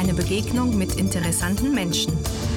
eine Begegnung mit interessanten Menschen.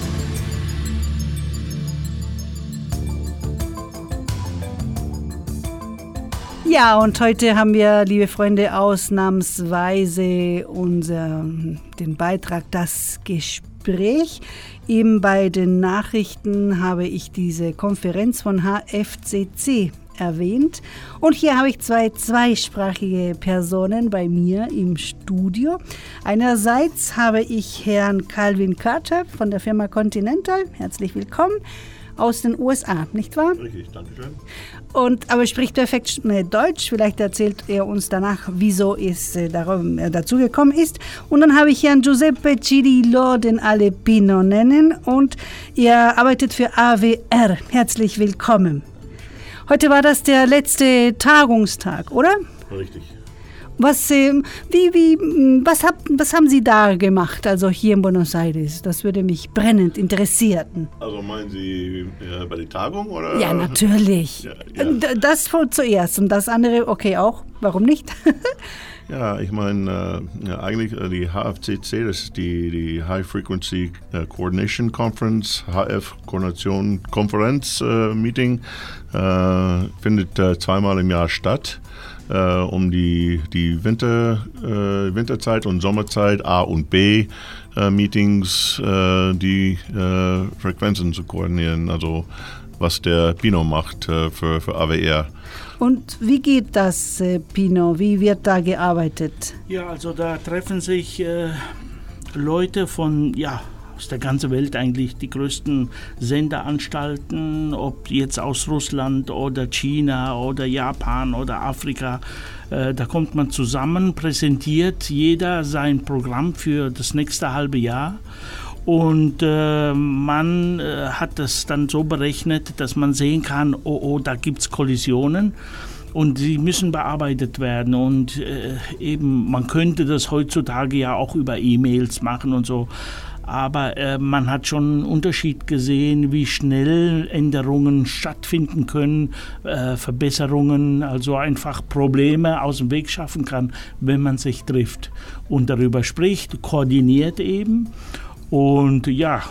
Ja, und heute haben wir, liebe Freunde, ausnahmsweise den Beitrag Das Gespräch. Eben bei den Nachrichten habe ich diese Konferenz von HFCC erwähnt. Und hier habe ich zwei zweisprachige Personen bei mir im Studio. Einerseits habe ich Herrn Calvin Carter von der Firma Continental. Herzlich willkommen. Aus den USA, nicht wahr? Richtig, danke schön. Aber er spricht perfekt Deutsch. Vielleicht erzählt er uns danach, wieso es dazu gekommen ist. Und dann habe ich Herrn Giuseppe Cirillo, den alle Pino nennen. Und er arbeitet für AWR. Herzlich willkommen. Heute war das der letzte Tagungstag, oder? Richtig. Was haben Sie da gemacht, also hier in Buenos Aires? Das würde mich brennend interessieren. Also meinen Sie bei der Tagung, oder? Ja, natürlich. Ja. Das zuerst und das andere, okay, auch. Warum nicht? Ja, ich meine, eigentlich die HFCC, das ist die High Frequency Coordination Conference, HF Koordination Konferenz Meeting, findet zweimal im Jahr statt. Um die Winterzeit und Sommerzeit A und B Meetings, die Frequenzen zu koordinieren, also was der Pino macht für AWR. Und wie geht das, Pino? Wie wird da gearbeitet? Ja, also da treffen sich Leute von, aus der ganzen Welt eigentlich, die größten Senderanstalten, ob jetzt aus Russland oder China oder Japan oder Afrika. Da kommt man zusammen, präsentiert jeder sein Programm für das nächste halbe Jahr. Und man hat das dann so berechnet, dass man sehen kann, da gibt es Kollisionen. Und sie müssen bearbeitet werden und eben, man könnte das heutzutage ja auch über E-Mails machen und so. Aber man hat schon einen Unterschied gesehen, wie schnell Änderungen stattfinden können, Verbesserungen, also einfach Probleme aus dem Weg schaffen kann, wenn man sich trifft und darüber spricht, koordiniert eben. Und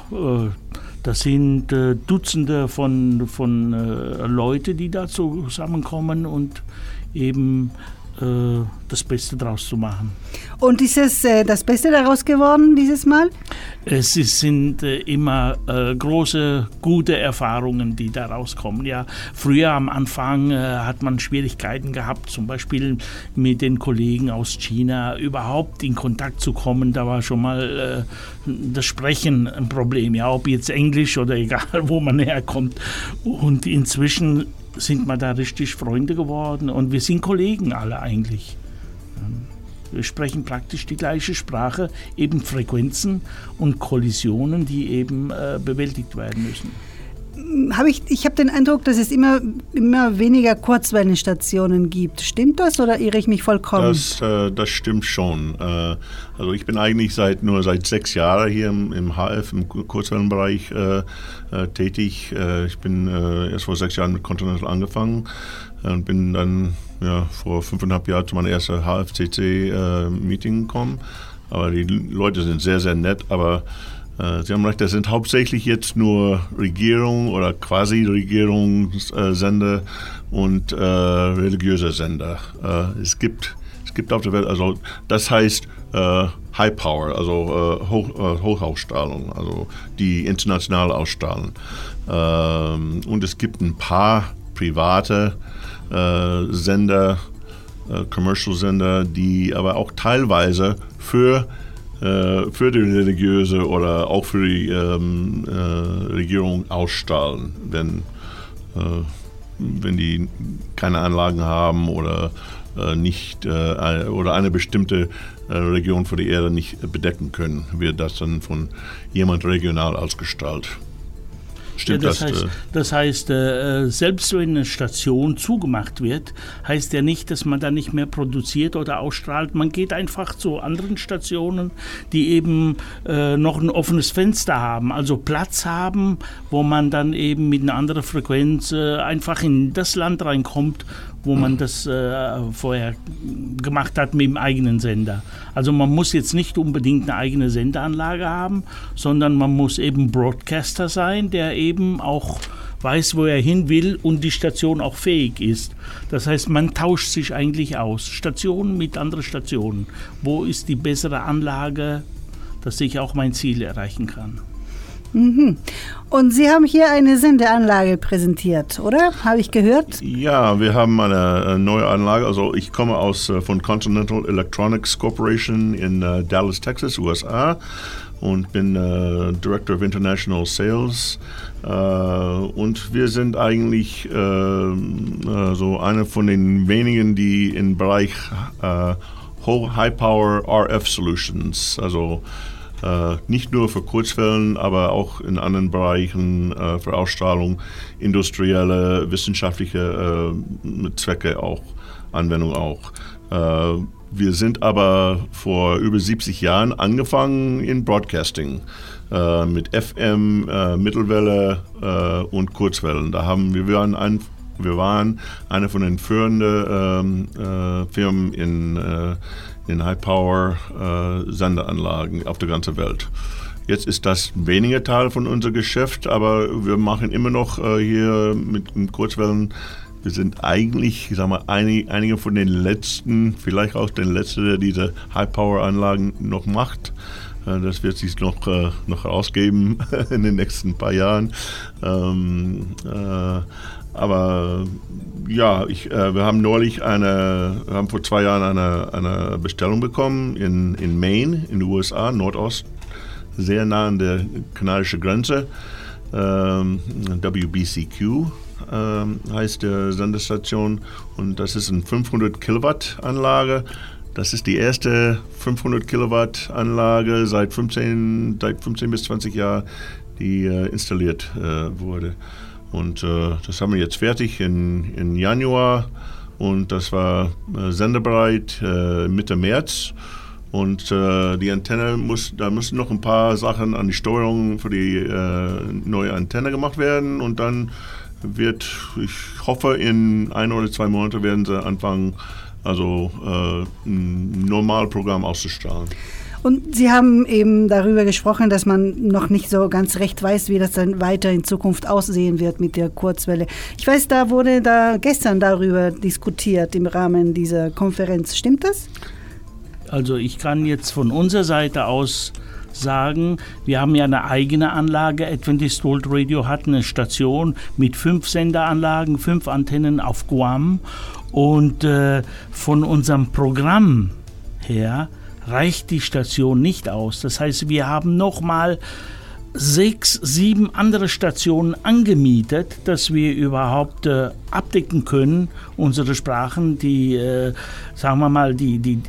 das sind Dutzende von Leute, die da zusammenkommen und eben das Beste draus zu machen. Und ist es das Beste daraus geworden dieses Mal? Es sind immer große, gute Erfahrungen, die da rauskommen. Ja, früher am Anfang hat man Schwierigkeiten gehabt, zum Beispiel mit den Kollegen aus China überhaupt in Kontakt zu kommen. Da war schon mal das Sprechen ein Problem, ja, ob jetzt Englisch oder egal, wo man herkommt. Und inzwischen sind wir da richtig Freunde geworden und wir sind Kollegen alle eigentlich. Wir sprechen praktisch die gleiche Sprache, eben Frequenzen und Kollisionen, die eben bewältigt werden müssen. Ich habe den Eindruck, dass es immer weniger Kurzwellenstationen gibt. Stimmt das oder irre ich mich vollkommen? Das stimmt schon. Also ich bin eigentlich nur seit 6 Jahren hier im HF, im Kurzwellenbereich tätig. Ich bin erst vor 6 Jahren mit Continental angefangen und bin dann vor 5,5 Jahren zu meinem ersten HFCC-Meeting gekommen. Aber die Leute sind sehr, sehr nett, aber Sie haben recht, das sind hauptsächlich jetzt nur Regierung oder Quasi-Regierungssender und religiöse Sender. Es gibt auf der Welt, also das heißt High Power, also Hochausstrahlung, also die international ausstrahlen. Und es gibt ein paar private Sender, Commercial-Sender, die aber auch teilweise für die religiöse oder auch für die Regierung ausstrahlen, wenn die keine Anlagen haben oder nicht oder eine bestimmte Region für die Erde nicht bedecken können, wird das dann von jemand regional ausgestrahlt. Stimmt das heißt, selbst wenn eine Station zugemacht wird, heißt ja nicht, dass man da nicht mehr produziert oder ausstrahlt. Man geht einfach zu anderen Stationen, die eben noch ein offenes Fenster haben, also Platz haben, wo man dann eben mit einer anderen Frequenz einfach in das Land reinkommt, wo man das vorher gemacht hat mit dem eigenen Sender. Also man muss jetzt nicht unbedingt eine eigene Sendeanlage haben, sondern man muss eben Broadcaster sein, der eben auch weiß, wo er hin will und die Station auch fähig ist. Das heißt, man tauscht sich eigentlich aus. Stationen mit anderen Stationen. Wo ist die bessere Anlage, dass ich auch mein Ziel erreichen kann? Mhm. Und Sie haben hier eine Sendeanlage präsentiert, oder? Habe ich gehört? Ja, wir haben eine neue Anlage. Also ich komme von Continental Electronics Corporation in Dallas, Texas, USA und bin Director of International Sales. Und wir sind eigentlich so eine von den wenigen, die im Bereich High Power RF Solutions, also nicht nur für Kurzwellen, aber auch in anderen Bereichen für Ausstrahlung, industrielle, wissenschaftliche Zwecke auch, Anwendung auch. Wir sind aber vor über 70 Jahren angefangen in Broadcasting mit FM, Mittelwelle und Kurzwellen. Wir waren eine von den führenden Firmen in High-Power-Sendeanlagen auf der ganzen Welt. Jetzt ist das weniger Teil von unserem Geschäft, aber wir machen immer noch hier mit den Kurzwellen. Wir sind eigentlich, ich sag mal, einige von den letzten, vielleicht auch den letzten, der diese High-Power-Anlagen noch macht. Das wird sich noch ausgeben in den nächsten paar Jahren. Aber ja, wir haben vor 2 Jahren eine Bestellung bekommen in Maine, in den USA, Nordost, sehr nah an der kanadischen Grenze. WBCQ heißt der Sendestation und das ist eine 500 Kilowatt Anlage. Das ist die erste 500 Kilowatt Anlage seit 15 bis 20 Jahren, die installiert wurde. Und das haben wir jetzt fertig in Januar und das war sendebereit Mitte März. Und die Antenne da müssen noch ein paar Sachen an die Steuerung für die neue Antenne gemacht werden und dann ich hoffe, in 1 oder 2 Monaten werden sie anfangen, also ein Normalprogramm auszustrahlen. Und Sie haben eben darüber gesprochen, dass man noch nicht so ganz recht weiß, wie das dann weiter in Zukunft aussehen wird mit der Kurzwelle. Ich weiß, da wurde gestern darüber diskutiert im Rahmen dieser Konferenz. Stimmt das? Also ich kann jetzt von unserer Seite aus sagen, wir haben ja eine eigene Anlage. Adventist World Radio hat eine Station mit 5 Senderanlagen, 5 Antennen auf Guam. Und von unserem Programm her reicht die Station nicht aus. Das heißt, wir haben nochmal 6, 7 andere Stationen angemietet, dass wir überhaupt abdecken können, unsere Sprachen, die, sagen wir mal, die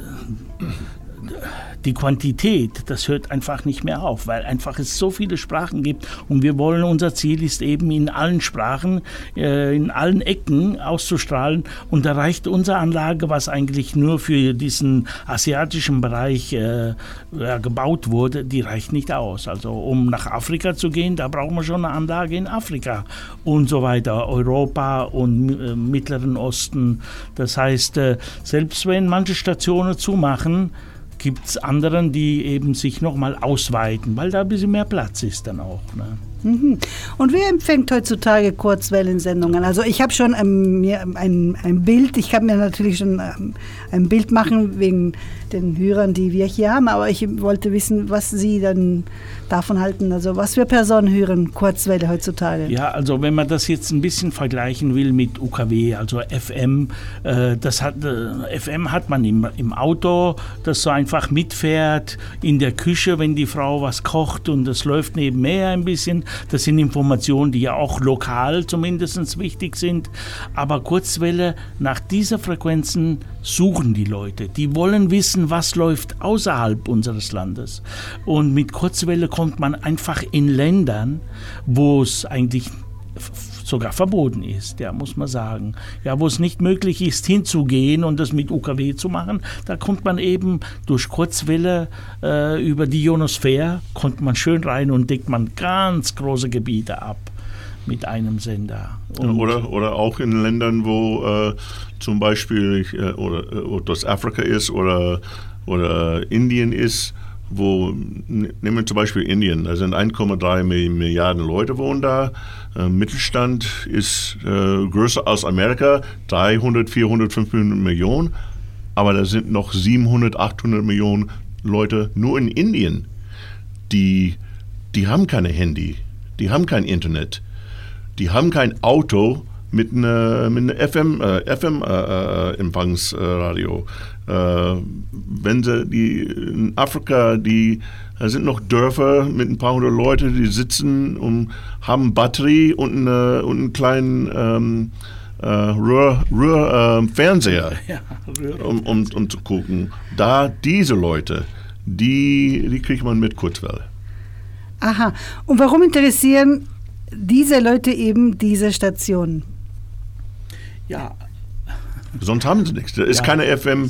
Quantität, das hört einfach nicht mehr auf, weil einfach es so viele Sprachen gibt und unser Ziel ist eben in allen Sprachen, in allen Ecken auszustrahlen und da reicht unsere Anlage, was eigentlich nur für diesen asiatischen Bereich gebaut wurde, die reicht nicht aus. Also um nach Afrika zu gehen, da brauchen wir schon eine Anlage in Afrika und so weiter, Europa und Mittleren Osten. Das heißt, selbst wenn manche Stationen zumachen, gibt es anderen, die eben sich nochmal ausweiten, weil da ein bisschen mehr Platz ist dann auch. Ne? Mhm. Und wer empfängt heutzutage Kurzwellensendungen? Also ich habe schon mir ein Bild, ich kann mir natürlich schon ein Bild machen wegen den Hörern, die wir hier haben, aber ich wollte wissen, was Sie dann davon halten, also was für Personen hören Kurzwelle heutzutage? Ja, also wenn man das jetzt ein bisschen vergleichen will mit UKW, also FM, FM hat man im Auto, das so einfach mitfährt, in der Küche, wenn die Frau was kocht und das läuft nebenher ein bisschen. Das sind Informationen, die ja auch lokal zumindest wichtig sind. Aber Kurzwelle, nach diesen Frequenzen suchen die Leute. Die wollen wissen, was läuft außerhalb unseres Landes. Und mit Kurzwelle kommt man einfach in Ländern, wo es eigentlich sogar verboten ist, ja, muss man sagen. Ja, wo es nicht möglich ist, hinzugehen und das mit UKW zu machen, da kommt man eben durch Kurzwelle über die Ionosphäre, kommt man schön rein und deckt man ganz große Gebiete ab. mit einem Sender. Oder auch in Ländern, wo zum Beispiel Ostafrika ist oder Indien ist, nehmen wir zum Beispiel Indien, da sind 1,3 Milliarden Leute wohnen da, Mittelstand ist größer als Amerika, 300, 400, 500 Millionen, aber da sind noch 700, 800 Millionen Leute nur in Indien, die haben keine Handy, die haben kein Internet, die haben kein Auto mit einer FM-Empfangsradio. Wenn sie in Afrika, da sind noch Dörfer mit ein paar hundert Leute, die sitzen und haben Batterie und einen kleinen Röhrfernseher, um zu gucken. Da diese Leute, die kriegt man mit Kurzwelle. Aha. Und warum interessieren diese Leute eben diese Stationen? Ja. Sonst haben sie nichts. Da ist keine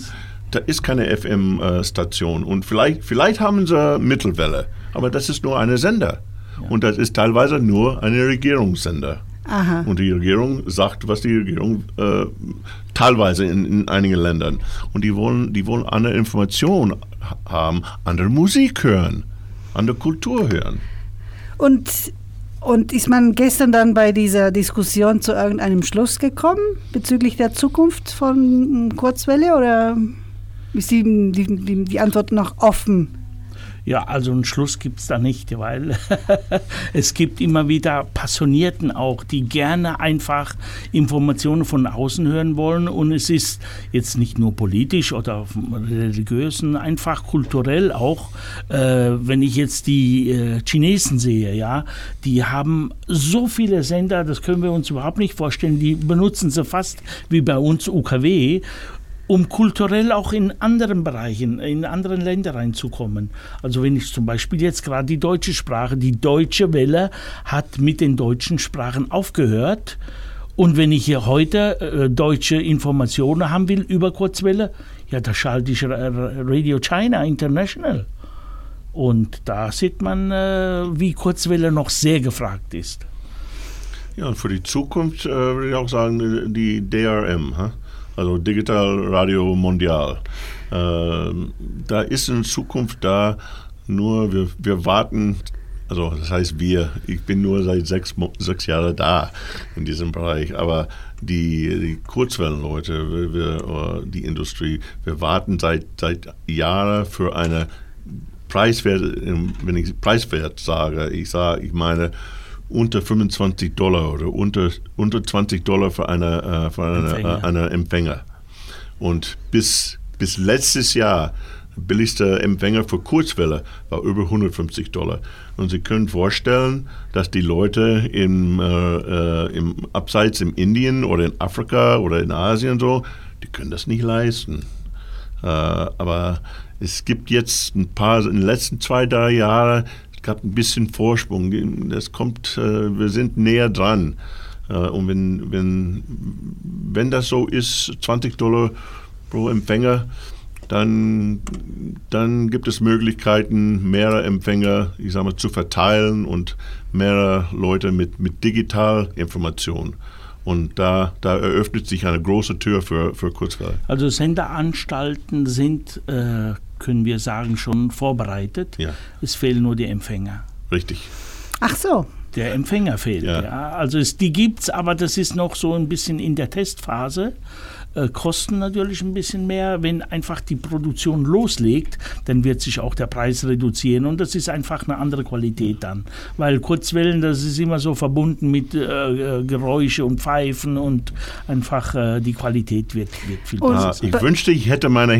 FM-Station. Und vielleicht haben sie Mittelwelle, aber das ist nur eine Sender. Ja. Und das ist teilweise nur eine Regierungssender. Aha. Und die Regierung sagt, was die Regierung teilweise in einigen Ländern. Und die wollen andere Informationen haben, andere Musik hören, andere Kultur hören. Und ist man gestern dann bei dieser Diskussion zu irgendeinem Schluss gekommen bezüglich der Zukunft von Kurzwelle oder ist die Antwort noch offen? Ja, also einen Schluss gibt es da nicht, weil es gibt immer wieder Passionierten auch, die gerne einfach Informationen von außen hören wollen und es ist jetzt nicht nur politisch oder religiös, sondern einfach kulturell auch, wenn ich jetzt die Chinesen sehe, ja, die haben so viele Sender, das können wir uns überhaupt nicht vorstellen, die benutzen sie fast wie bei uns UKW, um kulturell auch in anderen Bereichen, in anderen Länder reinzukommen. Also wenn ich zum Beispiel jetzt gerade die deutsche Sprache, die Deutsche Welle hat mit den deutschen Sprachen aufgehört. Und wenn ich hier heute deutsche Informationen haben will über Kurzwelle, ja, da schalte ich Radio China International. Und da sieht man, wie Kurzwelle noch sehr gefragt ist. Ja, und für die Zukunft würde ich auch sagen, die DRM, also Digital Radio Mondial. Da ist in Zukunft da, nur wir warten, also das heißt ich bin nur seit sechs Jahren da in diesem Bereich, aber die Kurzwellenleute, die Industrie, wir warten seit Jahren für eine Preiswert, wenn ich Preiswert sage, ich meine unter $25 oder unter $20 für eine Empfänger. Und bis letztes Jahr billigster Empfänger für Kurzwelle war über $150. Und Sie können vorstellen, dass die Leute abseits in Indien oder in Afrika oder in Asien so, die können das nicht leisten. Aber es gibt jetzt in den letzten 2-3 Jahren gab ein bisschen Vorsprung. Das kommt, wir sind näher dran. Und wenn das so ist, $20 pro Empfänger, dann gibt es Möglichkeiten, mehrere Empfänger, ich sag mal, zu verteilen und mehrere Leute mit Digitalinformation. Und da eröffnet sich eine große Tür für Kurzwelle. Also Senderanstalten sind, können wir sagen, schon vorbereitet. Ja. Es fehlen nur die Empfänger. Richtig. Ach so. Der Empfänger fehlt, ja. Also die gibt's, aber das ist noch so ein bisschen in der Testphase. Kosten natürlich ein bisschen mehr. Wenn einfach die Produktion loslegt, dann wird sich auch der Preis reduzieren und das ist einfach eine andere Qualität dann. Weil Kurzwellen, das ist immer so verbunden mit Geräusche und Pfeifen und einfach die Qualität wird viel besser. Ich wünschte, ich hätte meine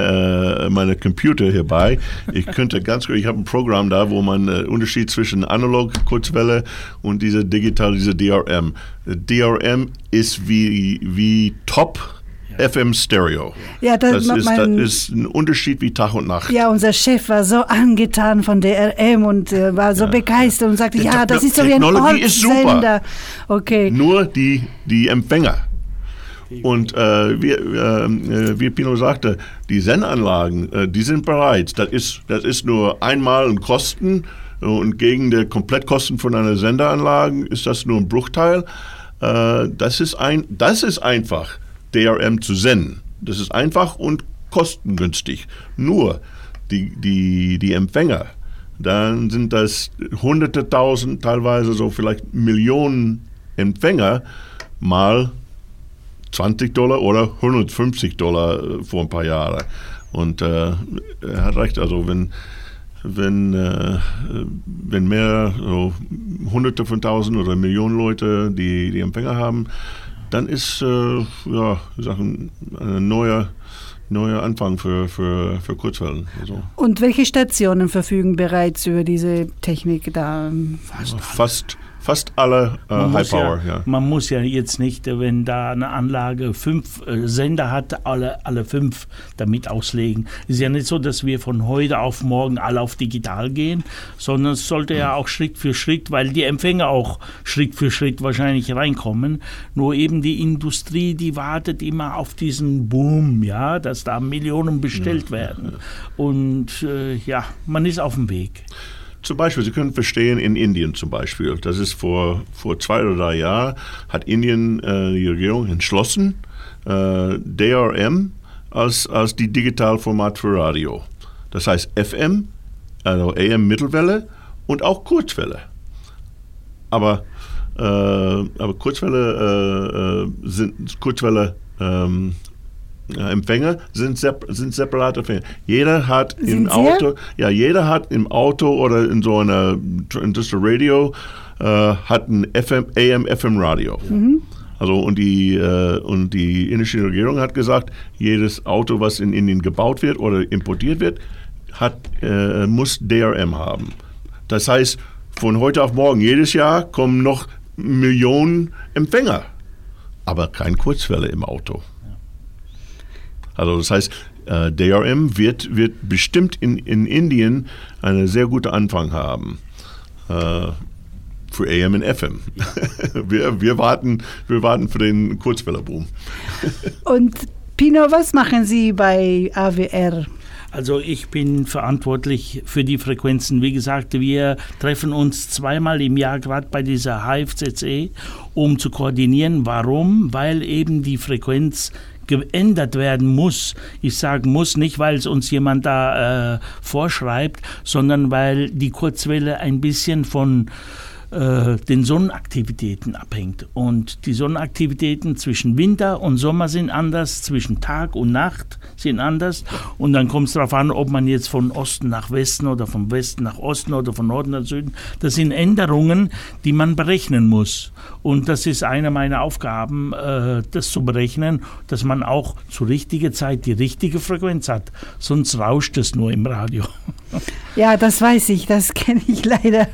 Computer hierbei. Ich habe ein Programm da, wo man Unterschied zwischen Analog Kurzwelle und diese DRM. DRM ist wie Top FM Stereo. Ja, das ist ein Unterschied wie Tag und Nacht. Ja, unser Chef war so angetan von DRM und war so begeistert und sagte, das ist so wie ein Ortssender. Okay. Nur die Empfänger. Und wie Pino sagte, die Sendeanlagen, die sind bereit. Das ist nur einmal ein Kosten. und gegen die Komplettkosten von einer Sendeanlage ist das nur ein Bruchteil. Das ist einfach, DRM zu senden. Das ist einfach und kostengünstig. Nur die Empfänger, dann sind das hunderte tausend, teilweise so vielleicht Millionen Empfänger mal $20 oder $150 vor ein paar Jahren. Und er hat recht, also wenn mehr so Hunderte von Tausend oder Millionen Leute die Empfänger haben, dann ist ein neuer Anfang für Kurzwellen. Also. Und welche Stationen verfügen bereits über diese Technik da? Fast alle High Power. Man muss ja jetzt nicht, wenn da eine Anlage 5 Sender hat, alle 5 damit auslegen. Es ist ja nicht so, dass wir von heute auf morgen alle auf digital gehen, sondern es sollte ja auch Schritt für Schritt, weil die Empfänger auch Schritt für Schritt wahrscheinlich reinkommen. Nur eben die Industrie, die wartet immer auf diesen Boom, ja, dass da Millionen bestellt werden. Und man ist auf dem Weg. Zum Beispiel, Sie können verstehen, in Indien zum Beispiel, das ist vor 2 oder 3 Jahren, hat Indien die Regierung entschlossen, DRM als die Digitalformat für Radio. Das heißt FM, also AM Mittelwelle und auch Kurzwelle. Aber Kurzwelle Empfänger sind separate Empfänger. Jeder hat im Auto oder in so einer Industrial Radio hat ein AM, FM Radio. Mhm. Also und die indische Regierung hat gesagt, jedes Auto, was in Indien gebaut wird oder importiert wird, muss DRM haben. Das heißt, von heute auf morgen, jedes Jahr kommen noch Millionen Empfänger, aber kein Kurzwelle im Auto. Also das heißt, DRM wird bestimmt in Indien einen sehr guten Anfang haben für AM und FM. Wir warten für den Kurzwellerboom. Und Pino, was machen Sie bei AWR? Also ich bin verantwortlich für die Frequenzen. Wie gesagt, wir treffen uns 2-mal im Jahr gerade bei dieser HFCC, um zu koordinieren. Warum? Weil eben die Frequenz geändert werden muss. Ich sage muss nicht, weil es uns jemand da vorschreibt, sondern weil die Kurzwelle ein bisschen von den Sonnenaktivitäten abhängt. Und die Sonnenaktivitäten zwischen Winter und Sommer sind anders, zwischen Tag und Nacht sind anders. Und dann kommt es darauf an, ob man jetzt von Osten nach Westen oder von Westen nach Osten oder von Norden nach Süden. Das sind Änderungen, die man berechnen muss. Und das ist eine meiner Aufgaben, das zu berechnen, dass man auch zur richtigen Zeit die richtige Frequenz hat. Sonst rauscht es nur im Radio. Ja, das weiß ich, das kenne ich leider.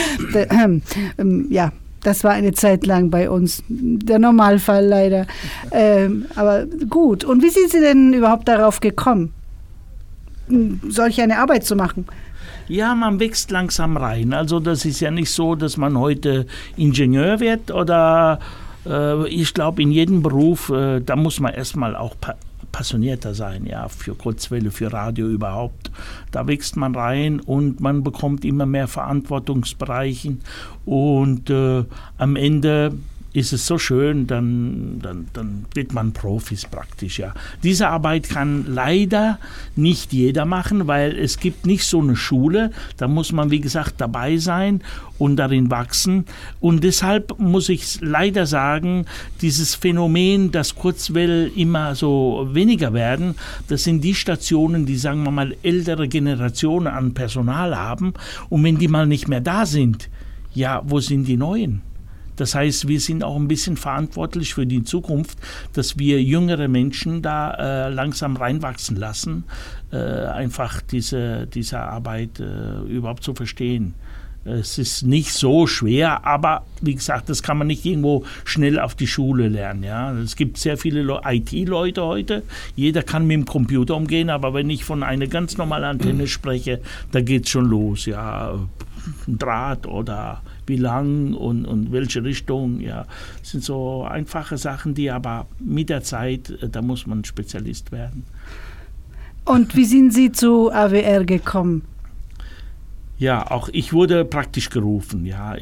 Ja, das war eine Zeit lang bei uns der Normalfall leider. Aber gut, und wie sind Sie denn überhaupt darauf gekommen, solch eine Arbeit zu machen? Ja, man wächst langsam rein. Also das ist ja nicht so, dass man heute Ingenieur wird oder ich glaube, in jedem Beruf, da muss man erstmal auch passionierter sein, ja, für Kurzwelle, für Radio überhaupt. Da wächst man rein und man bekommt immer mehr Verantwortungsbereiche und am Ende ist es so schön, dann wird man Profis praktisch, ja. Diese Arbeit kann leider nicht jeder machen, weil es gibt nicht so eine Schule, da muss man, wie gesagt, dabei sein und darin wachsen. Und deshalb muss ich leider sagen, dieses Phänomen, dass Kurzwellen immer so weniger werden, das sind die Stationen, die, sagen wir mal, ältere Generationen an Personal haben. Und wenn die mal nicht mehr da sind, ja, wo sind die Neuen? Das heißt, wir sind auch ein bisschen verantwortlich für die Zukunft, dass wir jüngere Menschen da langsam reinwachsen lassen, einfach diese Arbeit überhaupt zu verstehen. Es ist nicht so schwer, aber wie gesagt, das kann man nicht irgendwo schnell auf die Schule lernen. Ja? Es gibt sehr viele IT-Leute heute, jeder kann mit dem Computer umgehen, aber wenn ich von einer ganz normalen Antenne spreche, da geht es schon los. Ja? Draht oder wie lang und welche Richtung, ja, das sind so einfache Sachen, die aber mit der Zeit, da muss man Spezialist werden. Und wie sind Sie zu AWR gekommen? Ja, auch ich wurde praktisch gerufen. Ja,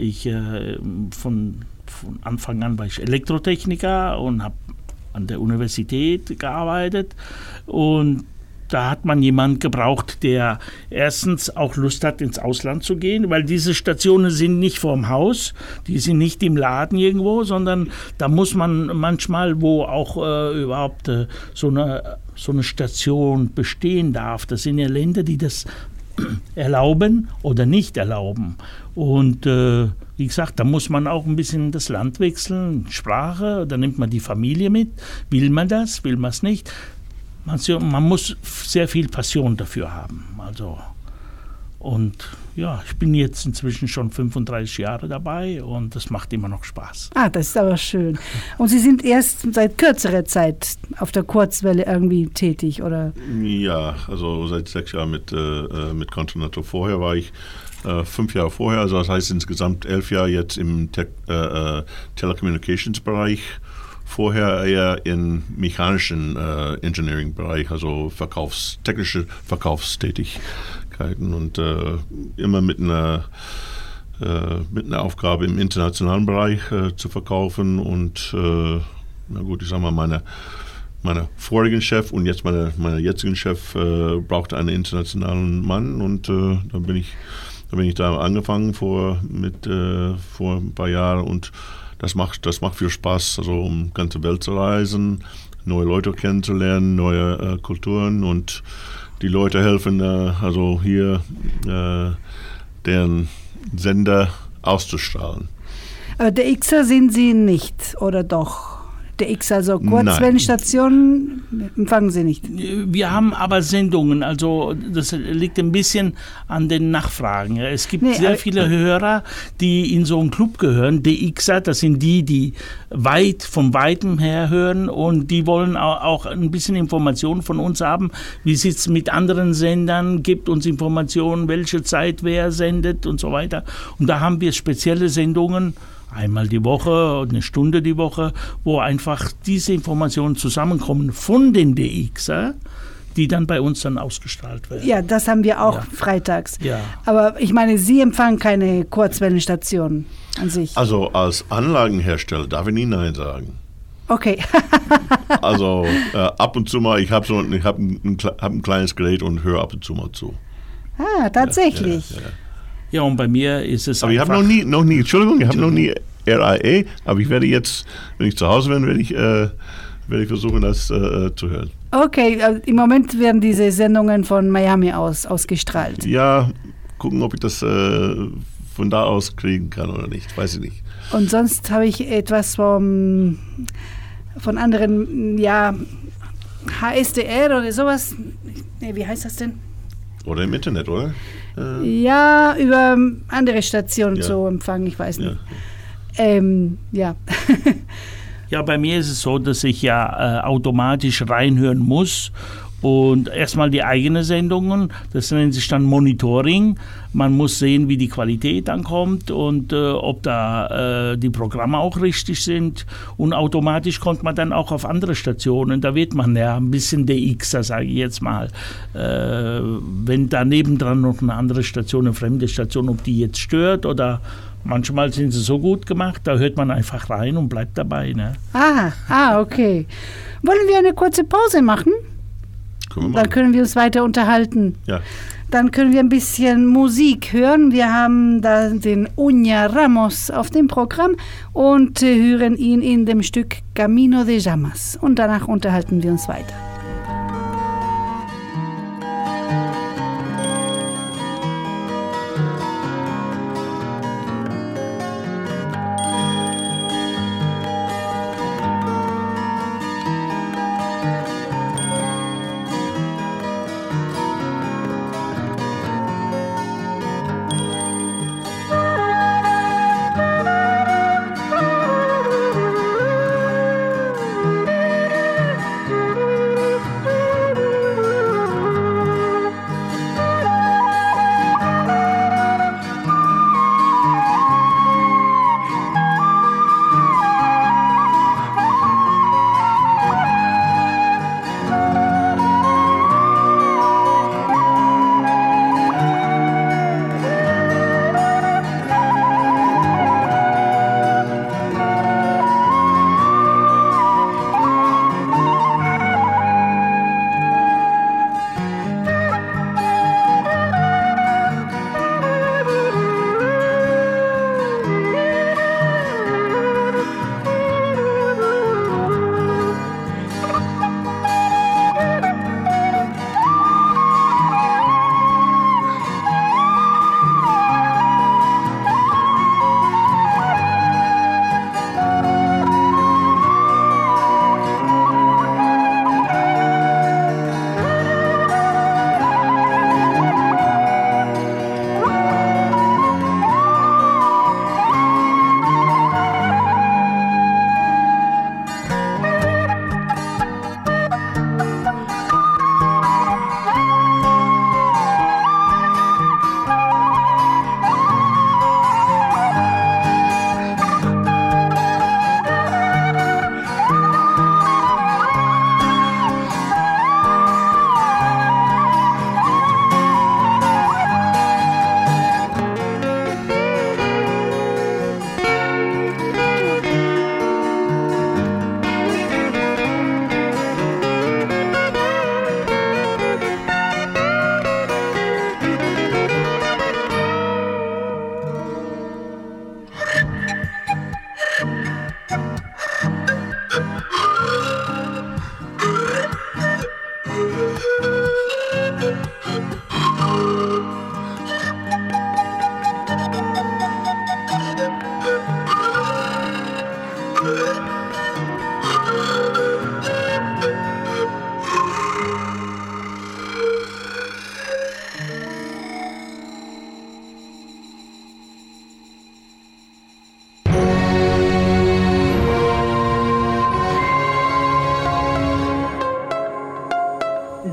von Anfang an war ich Elektrotechniker und habe an der Universität gearbeitet. Und da hat man jemanden gebraucht, der erstens auch Lust hat, ins Ausland zu gehen, weil diese Stationen sind nicht vorm Haus, die sind nicht im Laden irgendwo, sondern da muss man manchmal, wo auch überhaupt so eine Station bestehen darf. Das sind ja Länder, die das erlauben oder nicht erlauben. Und wie gesagt, da muss man auch ein bisschen das Land wechseln, Sprache, da nimmt man die Familie mit. Will man das, will man es nicht? Man muss sehr viel Passion dafür haben. Also, und ja, ich bin jetzt inzwischen schon 35 Jahre dabei und das macht immer noch Spaß. Das ist aber schön. Und Sie sind erst seit kürzerer Zeit auf der Kurzwelle irgendwie tätig, oder? Ja, also seit 6 Jahren mit Continental. Vorher war ich 5 Jahre vorher, also das heißt insgesamt 11 Jahre jetzt im Telecommunications-Bereich. Vorher eher im mechanischen Engineering-Bereich, also technische Verkaufstätigkeiten und immer mit einer Aufgabe im internationalen Bereich zu verkaufen. Und na gut, ich sag mal, meine vorigen Chef und jetzt meine jetzigen Chef brauchte einen internationalen Mann und da bin ich da angefangen vor ein paar Jahren und das macht viel Spaß, also um ganze Welt zu reisen, neue Leute kennenzulernen, neue Kulturen und die Leute helfen, also hier deren Sender auszustrahlen. Aber der Xer sind Sie nicht, oder doch? Der X, also Kurzwellenstationen, empfangen Sie nicht? Wir haben aber Sendungen, also das liegt ein bisschen an den Nachfragen. Es gibt sehr viele Hörer, die in so einen Club gehören, DXer, das sind die von Weitem her hören und die wollen auch ein bisschen Informationen von uns haben. Wie sieht es mit anderen Sendern, gibt uns Informationen, welche Zeit wer sendet und so weiter. Und da haben wir spezielle Sendungen, einmal die Woche, eine Stunde die Woche, wo einfach diese Informationen zusammenkommen von den DXer, die dann bei uns dann ausgestrahlt werden. Ja, das haben wir auch freitags. Ja. Aber ich meine, Sie empfangen keine Kurzwellenstationen an sich. Also als Anlagenhersteller darf ich nie Nein sagen. Okay. Also ab und zu mal, ich habe ein kleines Gerät und höre ab und zu mal zu. Tatsächlich. Ja. Ja, und bei mir ist es aber einfach... Aber ich habe noch nie RAE, aber ich werde jetzt, wenn ich zu Hause bin, werde ich versuchen, das zu hören. Okay, im Moment werden diese Sendungen von Miami ausgestrahlt. Ja, gucken, ob ich das von da aus kriegen kann oder nicht, weiß ich nicht. Und sonst habe ich etwas von anderen, HSDR oder sowas. Nee, wie heißt das denn? Oder im Internet, oder? Ja, über andere Stationen zu empfangen, ich weiß nicht. Ja. Ja, bei mir ist es so, dass ich automatisch reinhören muss und erstmal die eigenen Sendungen, das nennt sich dann Monitoring. Man muss sehen, wie die Qualität ankommt und ob da die Programme auch richtig sind und automatisch kommt man dann auch auf andere Stationen. Da wird man ja ein bisschen DXer, sage ich jetzt mal. Wenn da nebendran noch eine andere Station, eine fremde Station, ob die jetzt stört oder manchmal sind sie so gut gemacht, da hört man einfach rein und bleibt dabei. Ne? Okay. Wollen wir eine kurze Pause machen? Dann können wir uns weiter unterhalten. Ja. Dann können wir ein bisschen Musik hören. Wir haben da den Uña Ramos auf dem Programm und hören ihn in dem Stück Camino de Llamas. Und danach unterhalten wir uns weiter.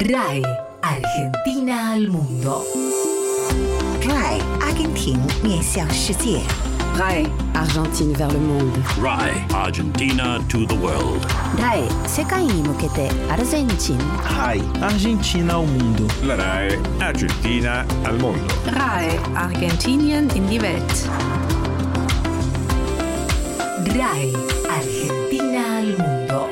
RAI Argentina al mundo. RAI 阿根廷面向世界。 RAI Argentine vers le monde. RAI Argentina to the world. RAI 世界に向けてアルゼンチン。 RAI Argentina ao mundo. La RAI Argentina al mundo. RAI Argentinien in die Welt. RAI Argentina al mundo.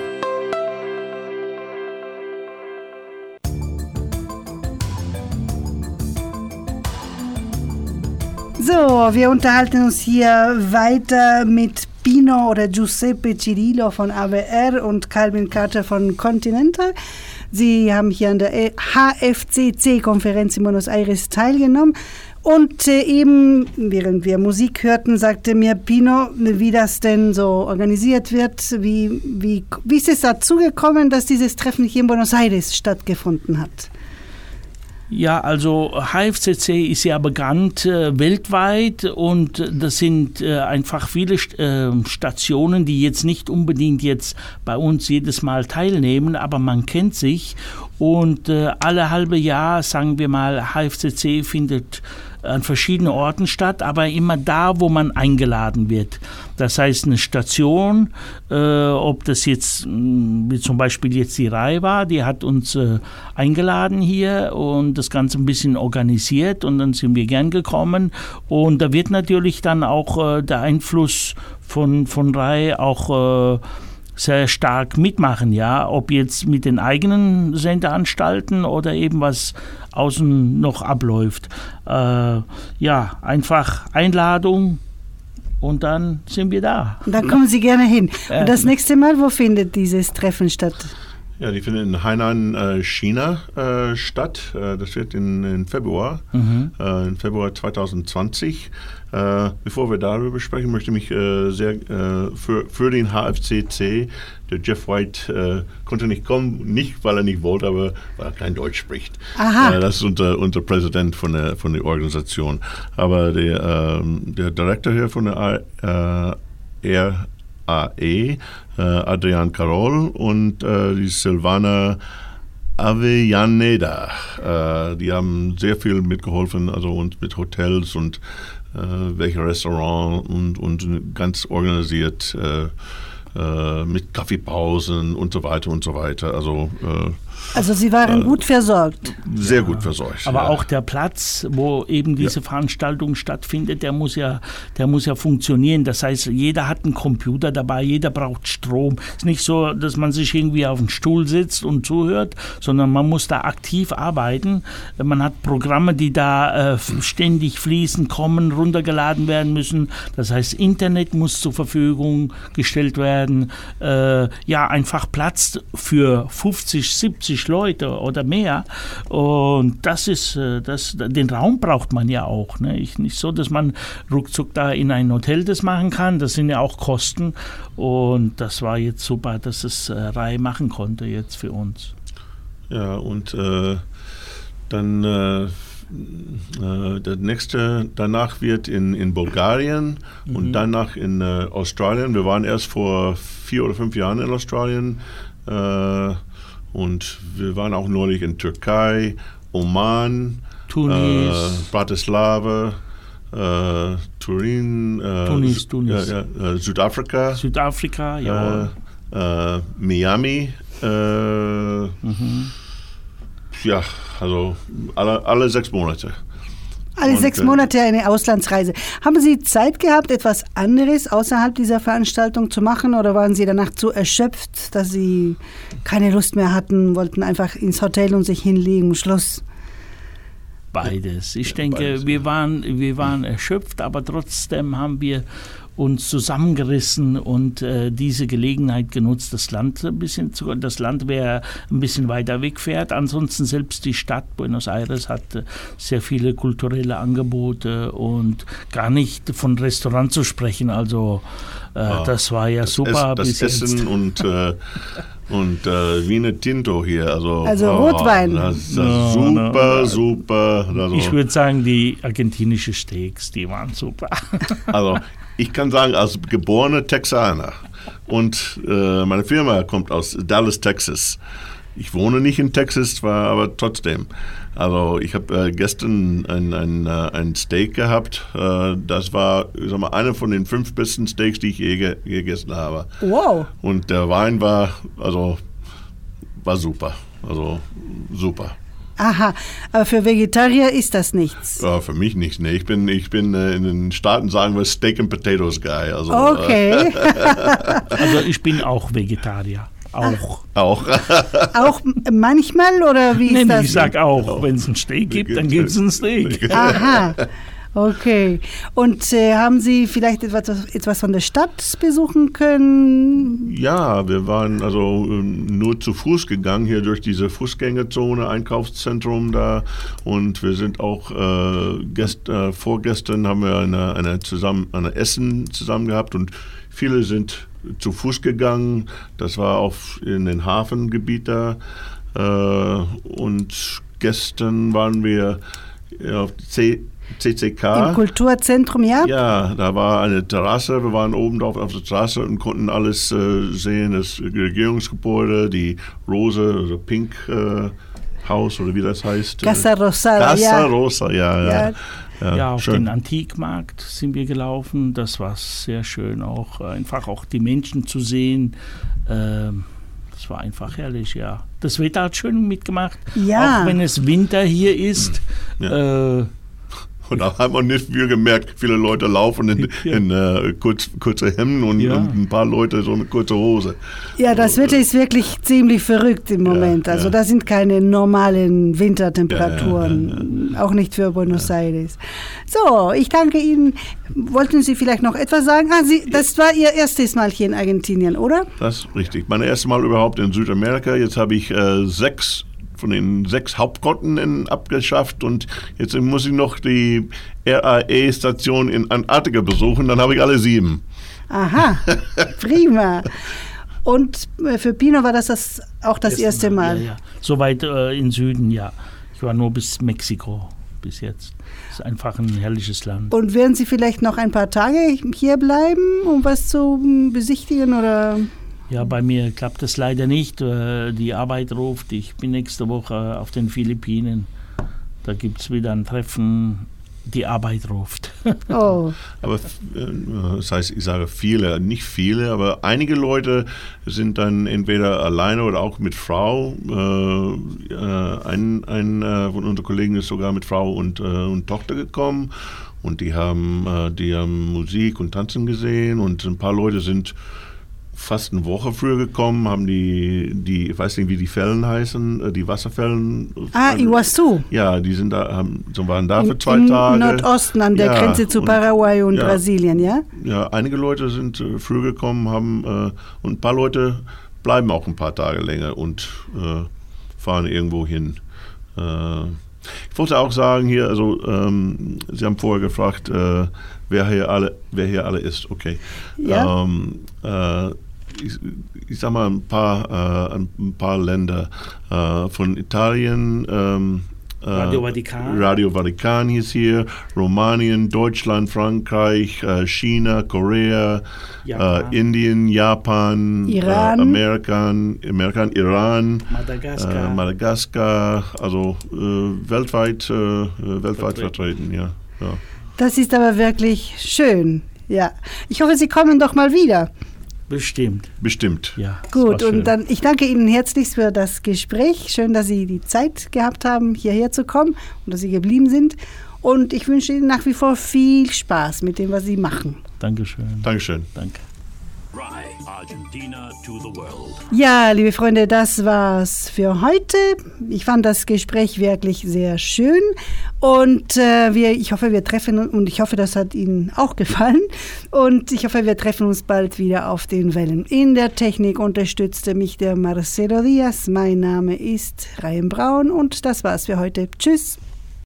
So, wir unterhalten uns hier weiter mit Pino oder Giuseppe Cirillo von AWR und Calvin Carter von Continental. Sie haben hier an der HFCC-Konferenz in Buenos Aires teilgenommen. Und eben, während wir Musik hörten, sagte mir Pino, wie das denn so organisiert wird. Wie ist es dazu gekommen, dass dieses Treffen hier in Buenos Aires stattgefunden hat? Ja, also HFCC ist ja bekannt weltweit und das sind einfach viele Stationen, die jetzt nicht unbedingt jetzt bei uns jedes Mal teilnehmen, aber man kennt sich und alle halbe Jahr, sagen wir mal, HFCC findet an verschiedenen Orten statt, aber immer da, wo man eingeladen wird. Das heißt, eine Station, ob das jetzt, wie zum Beispiel jetzt die RAI war, die hat uns eingeladen hier und das Ganze ein bisschen organisiert und dann sind wir gern gekommen. Und da wird natürlich dann auch der Einfluss von RAI auch sehr stark mitmachen, ja, ob jetzt mit den eigenen Sendeanstalten oder eben was außen noch abläuft. Ja, einfach Einladung und dann sind wir da. Und dann kommen Sie gerne hin. Und das nächste Mal, wo findet dieses Treffen statt? Ja, die findet in Hainan, China statt. Das wird in Februar, in Februar 2020. Bevor wir darüber sprechen, möchte ich mich sehr für den HFCC, der Jeff White konnte nicht kommen, nicht weil er nicht wollte, aber weil er kein Deutsch spricht. Das ist unser Präsident von der Organisation. Aber der Direktor hier von der RAE, Adrian Carol und die Silvana Avellaneda, die haben sehr viel mitgeholfen, also uns mit Hotels und welche Restaurant und ganz organisiert mit Kaffeepausen und so weiter und so weiter. Also Sie waren gut versorgt. Sehr gut versorgt. Aber auch der Platz, wo eben diese Veranstaltung stattfindet, der muss ja funktionieren. Das heißt, jeder hat einen Computer dabei, jeder braucht Strom. Es ist nicht so, dass man sich irgendwie auf den Stuhl sitzt und zuhört, sondern man muss da aktiv arbeiten. Man hat Programme, die da ständig fließen, kommen, runtergeladen werden müssen. Das heißt, Internet muss zur Verfügung gestellt werden. Ja, einfach Platz für 50, 70 Leute oder mehr. Und das ist, den Raum braucht man ja auch. Ne? Nicht so, dass man ruckzuck da in ein Hotel das machen kann. Das sind ja auch Kosten. Und das war jetzt super, dass es RAI machen konnte jetzt für uns. Ja, und dann der nächste danach wird in Bulgarien und danach in Australien. Wir waren erst vor 4 oder 5 Jahren in Australien. Und wir waren auch neulich in Türkei, Oman, Tunis, Bratislava, Turin, Tunis. Südafrika. Südafrika, ja. Miami. Ja, also alle 6 Monate. Alle 6 Monate eine Auslandsreise. Haben Sie Zeit gehabt, etwas anderes außerhalb dieser Veranstaltung zu machen oder waren Sie danach zu erschöpft, dass Sie keine Lust mehr hatten, wollten einfach ins Hotel und sich hinlegen, Schluss? Beides. Ich denke, wir waren erschöpft, aber trotzdem haben wir uns zusammengerissen und diese Gelegenheit genutzt, das Land wer ein bisschen weiter wegfährt. Ansonsten selbst die Stadt Buenos Aires hat sehr viele kulturelle Angebote und gar nicht von Restaurant zu sprechen. Also das war ja super. Das Essen und Vino Tinto hier. Also Rotwein. Das ist super. Also, ich würde sagen, die argentinischen Steaks, die waren super. Also ich kann sagen, als geborener Texaner und meine Firma kommt aus Dallas, Texas. Ich wohne nicht in Texas, aber trotzdem. Also ich habe gestern ein Steak gehabt. Das war, ich sag mal, einer von den 5 besten Steaks, die ich je gegessen habe. Wow. Und der Wein war super. Also super. Aha, aber für Vegetarier ist das nichts. Ja, für mich nicht. Nee, ich bin in den Staaten, sagen wir, Steak and Potatoes Guy. Also, okay. Also ich bin auch Vegetarier. Auch manchmal oder wie ist das? Ich sag auch, wenn es ein Steak gibt, dann gibt es ein Steak. Aha, okay. Und haben Sie vielleicht etwas von der Stadt besuchen können? Ja, wir waren also nur zu Fuß gegangen hier durch diese Fußgängerzone, Einkaufszentrum da, und wir sind auch vorgestern haben wir eine Essen zusammen gehabt und viele sind zu Fuß gegangen. Das war auch in den Hafengebiet da. Und gestern waren wir auf CCK. Im Kulturzentrum, ja? Ja, da war eine Terrasse. Wir waren oben drauf auf der Terrasse und konnten alles sehen. Das Regierungsgebäude, die Rose, also Pink Haus oder wie das heißt. Casa Rosada. Casa Rosa, ja. Ja, auf den Antikmarkt sind wir gelaufen. Das war sehr schön, auch einfach auch die Menschen zu sehen. Das war einfach herrlich, ja. Das Wetter hat schön mitgemacht, auch wenn es Winter hier ist. Ja. Und da haben wir nicht viel gemerkt. Viele Leute laufen in kurze Hemden und ein paar Leute so eine kurze Hose. Ja, das Wetter ist wirklich ziemlich verrückt im Moment. Also da sind keine normalen Wintertemperaturen, auch nicht für Buenos Aires. So, ich danke Ihnen. Wollten Sie vielleicht noch etwas sagen? Das war Ihr erstes Mal hier in Argentinien, oder? Das ist richtig. Mein erstes Mal überhaupt in Südamerika. Jetzt habe ich 6 von den 6 Hauptkontinenten abgeschafft und jetzt muss ich noch die RAE-Station in Antarktika besuchen, dann habe ich alle 7. Aha, prima. Und für Pino war das auch das erste Mal? Ja. Soweit im Süden, ja. Ich war nur bis Mexiko bis jetzt. Das ist einfach ein herrliches Land. Und werden Sie vielleicht noch ein paar Tage hier bleiben, um was zu besichtigen, oder? Ja, bei mir klappt das leider nicht. Die Arbeit ruft. Ich bin nächste Woche auf den Philippinen. Da gibt es wieder ein Treffen. Die Arbeit ruft. Oh. Aber das heißt, ich sage viele, nicht viele, aber einige Leute sind dann entweder alleine oder auch mit Frau. Ein von unseren Kollegen ist sogar mit Frau und Tochter gekommen. Und die haben Musik und Tanzen gesehen. Und ein paar Leute sind fast eine Woche früher gekommen, haben die ich weiß nicht, wie die Fällen heißen, die Wasserfällen. Iguazu. Ja, die sind da, waren da für 2 Tage. Im Nordosten an der Grenze zu Paraguay und Brasilien, ja? Ja, einige Leute sind früher gekommen, und ein paar Leute bleiben auch ein paar Tage länger und fahren irgendwo hin. Ich wollte auch sagen hier, also Sie haben vorher gefragt, wer hier alle ist. Okay. Ja. Ich sag mal ein paar Länder von Italien. Radio Vatikan ist hier, Rumänien, Deutschland, Frankreich, China, Korea, Indien, Japan, Amerika, Iran, Madagaskar, also weltweit vertreten, ja. Das ist aber wirklich schön, ja. Ich hoffe, Sie kommen doch mal wieder. Bestimmt. Ja. Gut, und dann ich danke Ihnen herzlichst für das Gespräch. Schön, dass Sie die Zeit gehabt haben, hierher zu kommen und dass Sie geblieben sind. Und ich wünsche Ihnen nach wie vor viel Spaß mit dem, was Sie machen. Dankeschön. Danke. Argentina to the world. Ja, liebe Freunde, das war's für heute. Ich fand das Gespräch wirklich sehr schön und ich hoffe, wir treffen uns, und ich hoffe, das hat Ihnen auch gefallen, und ich hoffe, wir treffen uns bald wieder auf den Wellen. In der Technik unterstützte mich der Marcelo Diaz. Mein Name ist Ryan Braun und das war's für heute. Tschüss.